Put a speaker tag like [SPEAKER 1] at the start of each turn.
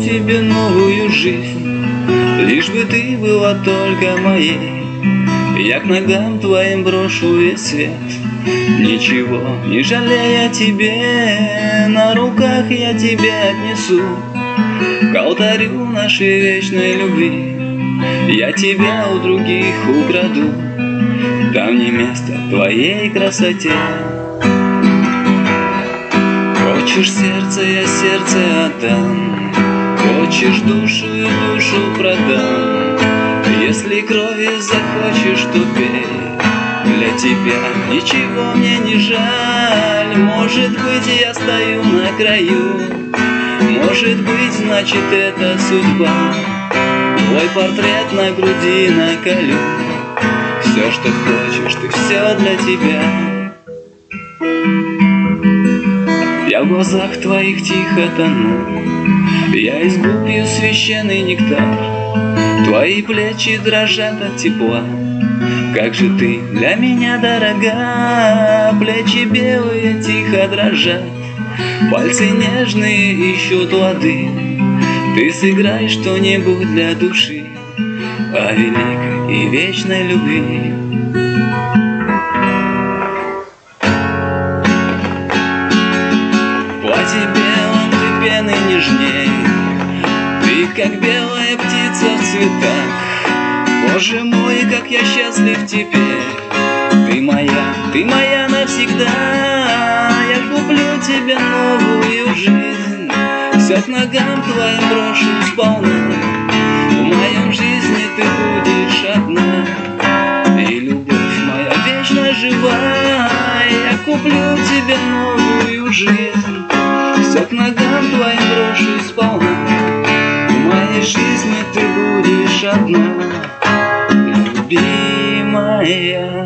[SPEAKER 1] тебе новую жизнь, лишь бы ты была только моей. Я к ногам твоим брошу весь свет, ничего не жалея тебе, на руках я тебя отнесу к алтарю нашей вечной любви. Я тебя у других украду, там не место твоей красоте. Хочешь сердце, я сердце отдам, хочешь душу и душу продам. Если крови захочешь, то пей, для тебя ничего мне не жаль. Может быть, я стою на краю, может быть, значит, это судьба. Твой портрет на груди наколю, все, что хочешь, ты все для тебя. Я в глазах твоих тихо тону, я из губ пью священный нектар. Твои плечи дрожат от тепла, как же ты для меня дорога. Плечи белые тихо дрожат, пальцы нежные ищут лады. Ты сыграй что-нибудь для души о великой и вечной любви. В платье белом ты пены нежней, ты как белая птица в цветах. Боже мой, как я счастлив теперь, ты моя навсегда. Я куплю тебе новую жизнь, все к ногам твоим брошу сполна. В моем жизни ты будешь одна, и любовь моя вечно жива. Я куплю тебе новую жизнь, все к ногам твоим брошу сполна. В моей жизни ты будешь одна, любимая.